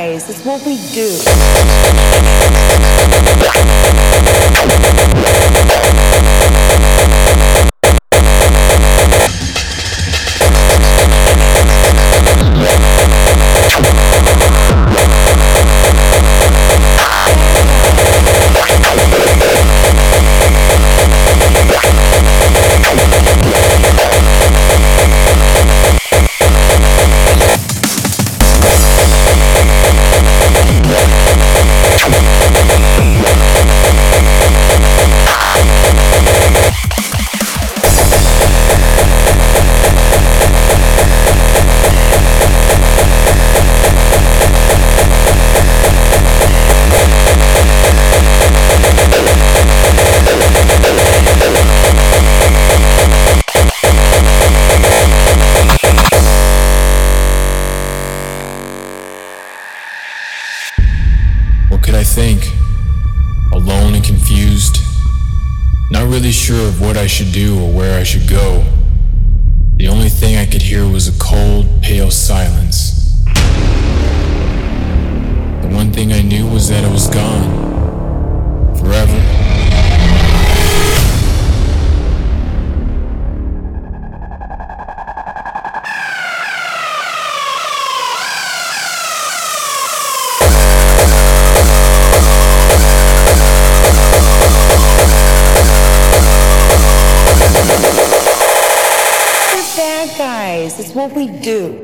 guys. It's what we do. What could I think? Alone and confused, not really sure of what I should do or where I should go. The only thing I could hear was a cold, pale silence. The one thing I knew was that it was gone. Forever. Bad guys. It's what we do.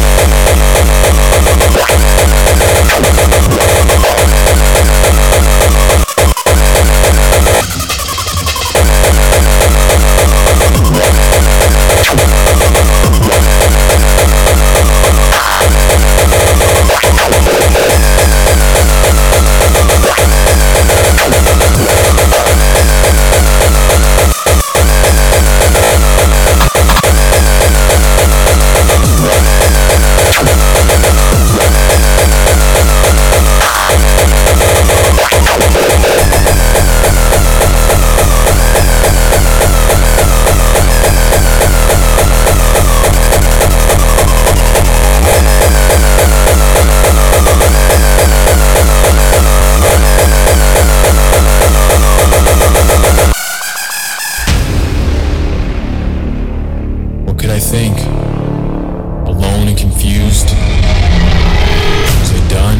What could I think? Alone and confused? Was I done?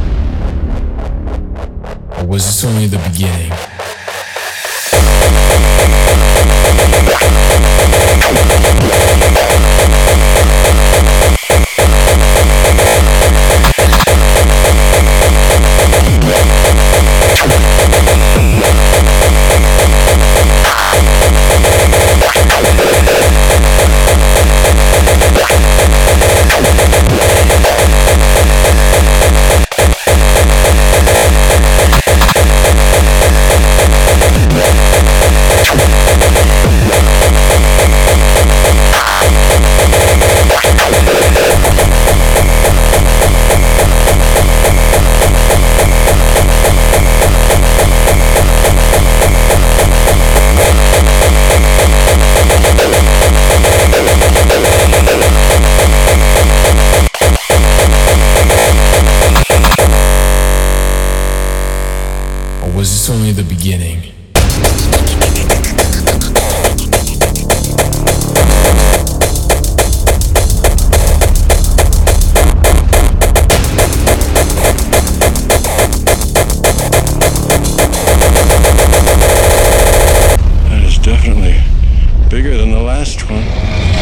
Or was this only the beginning? Or was this only the beginning? That is definitely bigger than the last one.